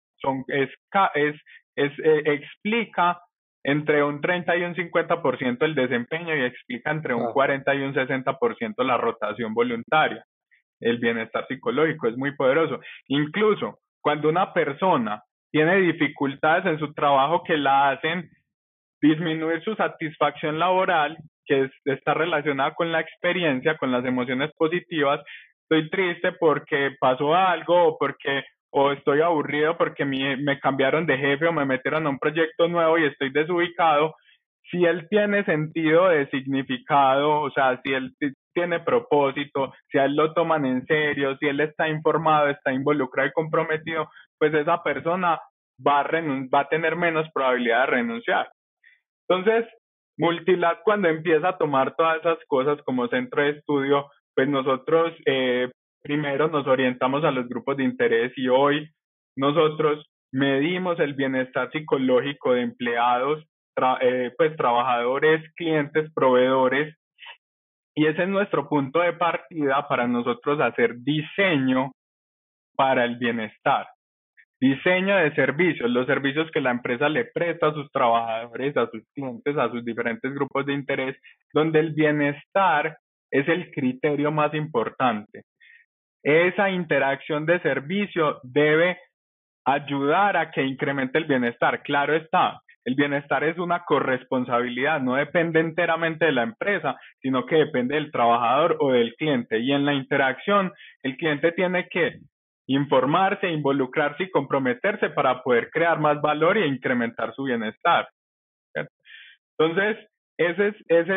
Explica entre un 30 y un 50% el desempeño y explica entre un 40 y un 60% la rotación voluntaria. El bienestar psicológico es muy poderoso. Incluso cuando una persona tiene dificultades en su trabajo que la hacen disminuir su satisfacción laboral, que está relacionada con la experiencia, con las emociones positivas, estoy triste porque pasó algo o estoy aburrido porque me cambiaron de jefe o me metieron a un proyecto nuevo y estoy desubicado. Si él tiene sentido de significado, o sea, si él tiene propósito, si a él lo toman en serio, si él está informado, está involucrado y comprometido, pues esa persona va a tener menos probabilidad de renunciar. Entonces, Multilab, cuando empieza a tomar todas esas cosas como centro de estudio, pues nosotros primero nos orientamos a los grupos de interés y hoy nosotros medimos el bienestar psicológico de empleados, pues trabajadores, clientes, proveedores, y ese es nuestro punto de partida para nosotros hacer diseño para el bienestar. Diseño de servicios, los servicios que la empresa le presta a sus trabajadores, a sus clientes, a sus diferentes grupos de interés, donde el bienestar es el criterio más importante. Esa interacción de servicio debe ayudar a que incremente el bienestar. Claro está, el bienestar es una corresponsabilidad, no depende enteramente de la empresa, sino que depende del trabajador o del cliente. Y en la interacción, el cliente tiene que informarse, involucrarse y comprometerse para poder crear más valor e incrementar su bienestar. Entonces, ese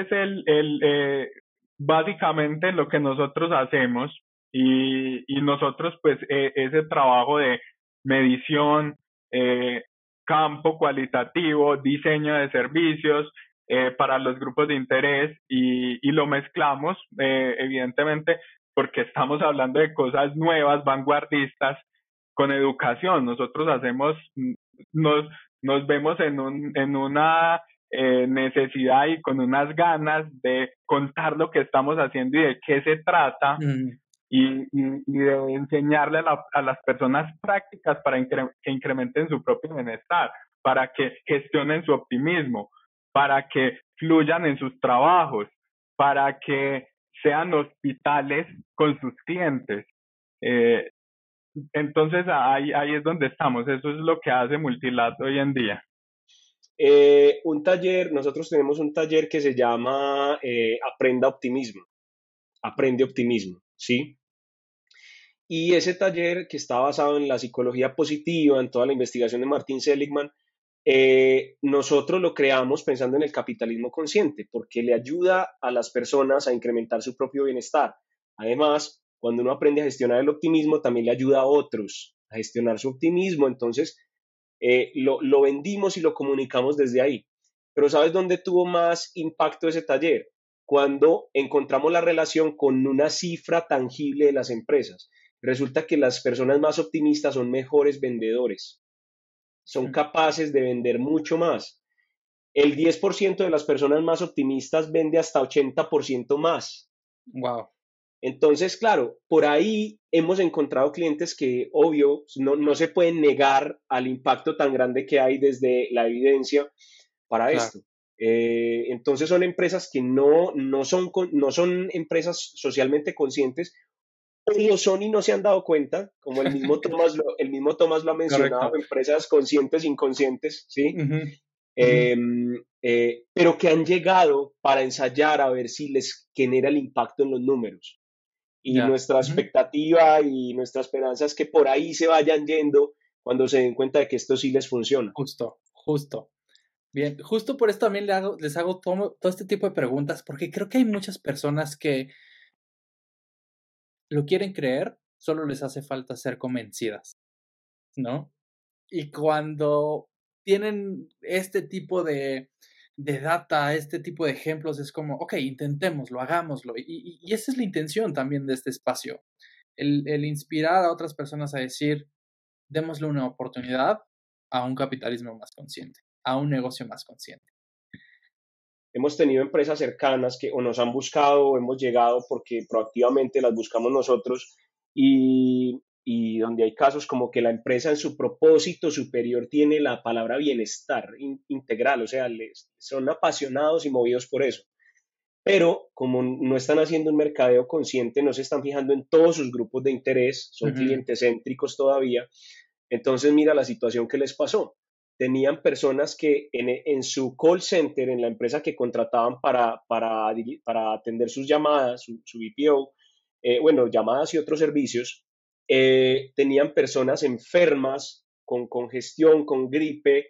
es básicamente lo que nosotros hacemos y nosotros pues ese trabajo de medición, campo cualitativo, diseño de servicios para los grupos de interés y lo mezclamos evidentemente porque estamos hablando de cosas nuevas, vanguardistas, con educación. Nosotros nos vemos en una necesidad y con unas ganas de contar lo que estamos haciendo y de qué se trata y de enseñarle a las personas prácticas para que incrementen su propio bienestar, para que gestionen su optimismo, para que fluyan en sus trabajos, para que sean hospitales con sus clientes. Entonces ahí es donde estamos, eso es lo que hace Multilab hoy en día. Nosotros tenemos un taller que se llama Aprende Optimismo, ¿sí? Y ese taller que está basado en la psicología positiva, en toda la investigación de Martin Seligman, nosotros lo creamos pensando en el capitalismo consciente, porque le ayuda a las personas a incrementar su propio bienestar. Además, cuando uno aprende a gestionar el optimismo, también le ayuda a otros a gestionar su optimismo. Entonces, lo vendimos y lo comunicamos desde ahí. Pero ¿sabes dónde tuvo más impacto ese taller? Cuando encontramos la relación con una cifra tangible de las empresas. Resulta que las personas más optimistas son mejores vendedores. Son capaces de vender mucho más. El 10% de las personas más optimistas vende hasta 80% más. Wow. Entonces, claro, por ahí hemos encontrado clientes que, obvio, no se pueden negar al impacto tan grande que hay desde la evidencia para esto. Entonces son empresas que no son empresas socialmente conscientes, o lo son y no se han dado cuenta, como el mismo Thomas lo ha mencionado. Correcto. Empresas conscientes, inconscientes, ¿sí? Pero que han llegado para ensayar a ver si les genera el impacto en los números. Y nuestra expectativa y nuestra esperanza es que por ahí se vayan yendo cuando se den cuenta de que esto sí les funciona. Justo. Bien, justo por eso también les hago todo este tipo de preguntas, porque creo que hay muchas personas que lo quieren creer, solo les hace falta ser convencidas, ¿no? Y cuando tienen este tipo de data, este tipo de ejemplos, es como, ok, intentémoslo, hagámoslo. Y esa es la intención también de este espacio, el inspirar a otras personas a decir, démosle una oportunidad a un capitalismo más consciente, a un negocio más consciente. Hemos tenido empresas cercanas que o nos han buscado o hemos llegado porque proactivamente las buscamos nosotros y donde hay casos como que la empresa en su propósito superior tiene la palabra bienestar integral, o sea, son apasionados y movidos por eso. Pero como no están haciendo un mercadeo consciente, no se están fijando en todos sus grupos de interés, son clientes céntricos todavía, entonces mira la situación que les pasó. Tenían personas que en su call center, en la empresa que contrataban para atender sus llamadas, su BPO, bueno, llamadas y otros servicios, tenían personas enfermas, con congestión, con gripe,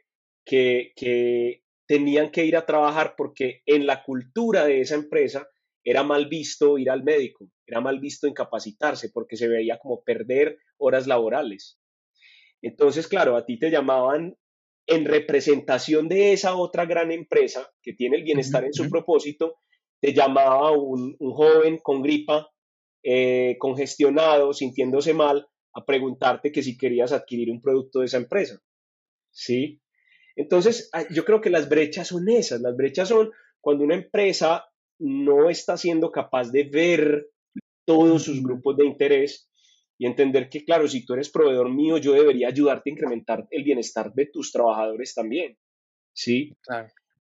que tenían que ir a trabajar porque en la cultura de esa empresa era mal visto ir al médico, era mal visto incapacitarse porque se veía como perder horas laborales. Entonces, claro, a ti te llamaban en representación de esa otra gran empresa que tiene el bienestar en su propósito, te llamaba un joven con gripa, congestionado, sintiéndose mal, a preguntarte que si querías adquirir un producto de esa empresa. ¿Sí? Entonces, yo creo que las brechas son esas. Las brechas son cuando una empresa no está siendo capaz de ver todos sus grupos de interés y entender que, claro, si tú eres proveedor mío, yo debería ayudarte a incrementar el bienestar de tus trabajadores también, ¿sí? Claro.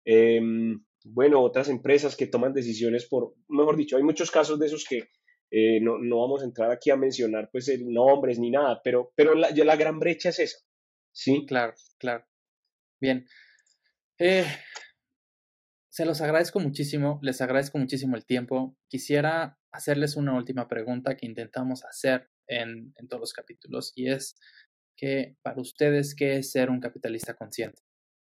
Bueno, otras empresas que toman decisiones mejor dicho, hay muchos casos de esos que no vamos a entrar aquí a mencionar pues nombres ni nada, pero la gran brecha es esa, ¿sí? Claro, claro. Bien. Se los agradezco muchísimo, les agradezco muchísimo el tiempo. Quisiera hacerles una última pregunta que intentamos hacer en todos los capítulos y es que para ustedes, ¿qué es ser un capitalista consciente?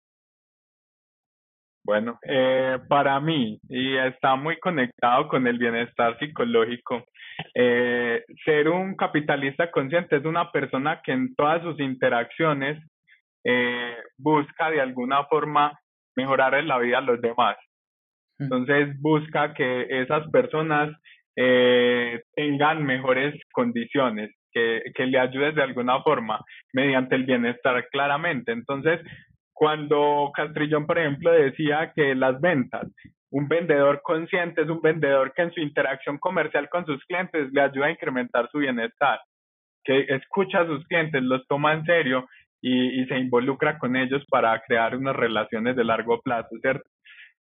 Bueno, para mí, y está muy conectado con el bienestar psicológico, ser un capitalista consciente es una persona que en todas sus interacciones busca de alguna forma mejorar en la vida a los demás. Entonces busca que esas personas tengan mejores condiciones, que le ayudes de alguna forma mediante el bienestar claramente. Entonces, cuando Castrillón, por ejemplo, decía que las ventas, un vendedor consciente es un vendedor que en su interacción comercial con sus clientes le ayuda a incrementar su bienestar, que escucha a sus clientes, los toma en serio y se involucra con ellos para crear unas relaciones de largo plazo, ¿cierto?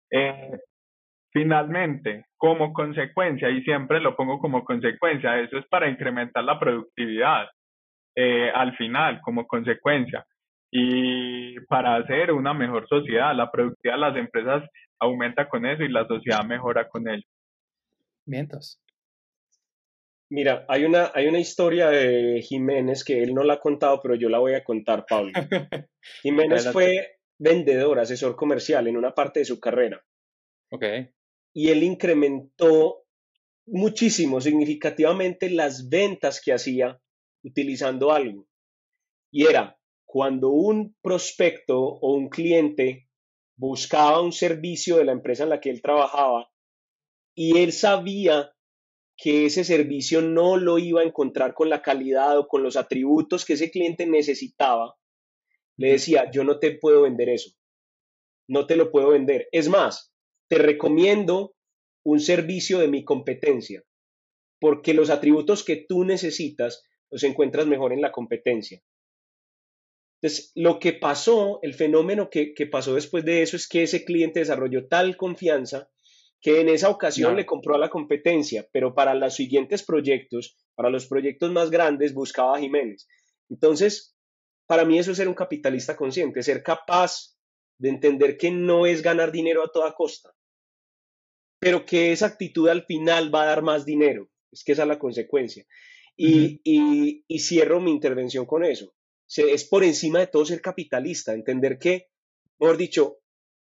Finalmente, como consecuencia, y siempre lo pongo como consecuencia, eso es para incrementar la productividad al final, como consecuencia. Y para hacer una mejor sociedad, la productividad de las empresas aumenta con eso y la sociedad mejora con ello. Vientos. Mira, hay una historia de Jiménez que él no la ha contado, pero yo la voy a contar, Pablo. Jiménez fue vendedor, asesor comercial en una parte de su carrera. Ok. Y él incrementó muchísimo, significativamente, las ventas que hacía utilizando algo. Y era cuando un prospecto o un cliente buscaba un servicio de la empresa en la que él trabajaba y él sabía que ese servicio no lo iba a encontrar con la calidad o con los atributos que ese cliente necesitaba, le decía, yo no te puedo vender eso, no te lo puedo vender. Es más, te recomiendo un servicio de mi competencia, porque los atributos que tú necesitas los encuentras mejor en la competencia. Entonces, lo que pasó, el fenómeno que pasó después de eso es que ese cliente desarrolló tal confianza que en esa ocasión le compró a la competencia, pero para los siguientes proyectos, para los proyectos más grandes, buscaba a Jiménez. Entonces, para mí eso es ser un capitalista consciente, ser capaz de entender que no es ganar dinero a toda costa, pero que esa actitud al final va a dar más dinero. Es que esa es la consecuencia. Y cierro mi intervención con eso. Es por encima de todo ser capitalista, entender que, mejor dicho,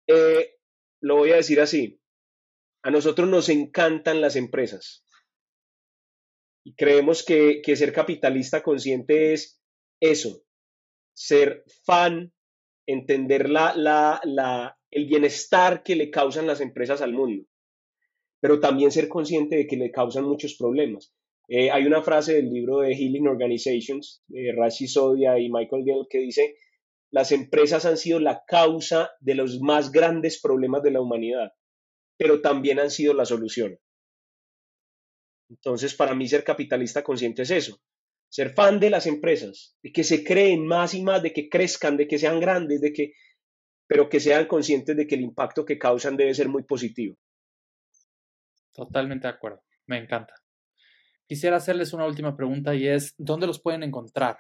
Lo voy a decir así. A nosotros nos encantan las empresas y creemos que ser capitalista consciente es eso, ser fan, entender el bienestar que le causan las empresas al mundo, pero también ser consciente de que le causan muchos problemas. Hay una frase del libro de Healing Organizations, de Rashi Sodia y Michael Gell, que dice, las empresas han sido la causa de los más grandes problemas de la humanidad, pero también han sido la solución. Entonces, para mí ser capitalista consciente es eso, ser fan de las empresas, de que se creen más y más, de que crezcan, de que sean grandes, pero que sean conscientes de que el impacto que causan debe ser muy positivo. Totalmente de acuerdo, me encanta. Quisiera hacerles una última pregunta y es, ¿dónde los pueden encontrar?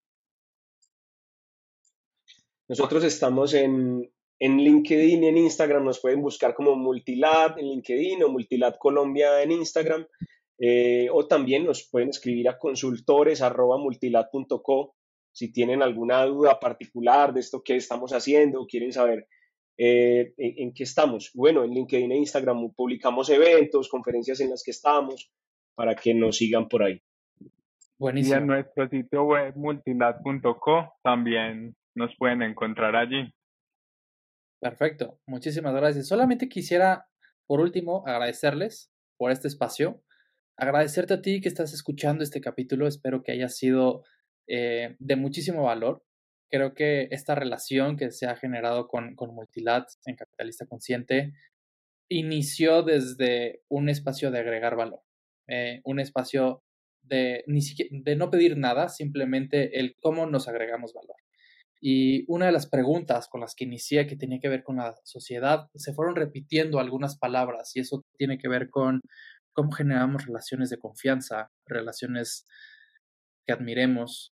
Nosotros estamos en LinkedIn y en Instagram, nos pueden buscar como Multilab en LinkedIn o Multilab Colombia en Instagram, o también nos pueden escribir a consultores@multilab.co si tienen alguna duda particular de esto que estamos haciendo o quieren saber en qué estamos. Bueno, en LinkedIn e Instagram publicamos eventos, conferencias en las que estamos, para que nos sigan por ahí. Buenísimo. Y en nuestro sitio web multilab.co también nos pueden encontrar allí. Perfecto, muchísimas gracias. Solamente quisiera, por último, agradecerles por este espacio, agradecerte a ti que estás escuchando este capítulo, espero que haya sido de muchísimo valor. Creo que esta relación que se ha generado con Multilab en Capitalista Consciente inició desde un espacio de agregar valor, un espacio de no pedir nada, simplemente el cómo nos agregamos valor. Y una de las preguntas con las que inicié, que tenía que ver con la sociedad, se fueron repitiendo algunas palabras y eso tiene que ver con cómo generamos relaciones de confianza, relaciones que admiremos,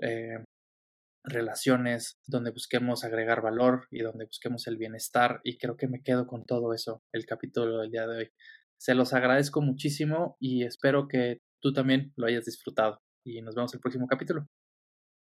relaciones donde busquemos agregar valor y donde busquemos el bienestar. Y creo que me quedo con todo eso, el capítulo del día de hoy. Se los agradezco muchísimo y espero que tú también lo hayas disfrutado. Y nos vemos el próximo capítulo.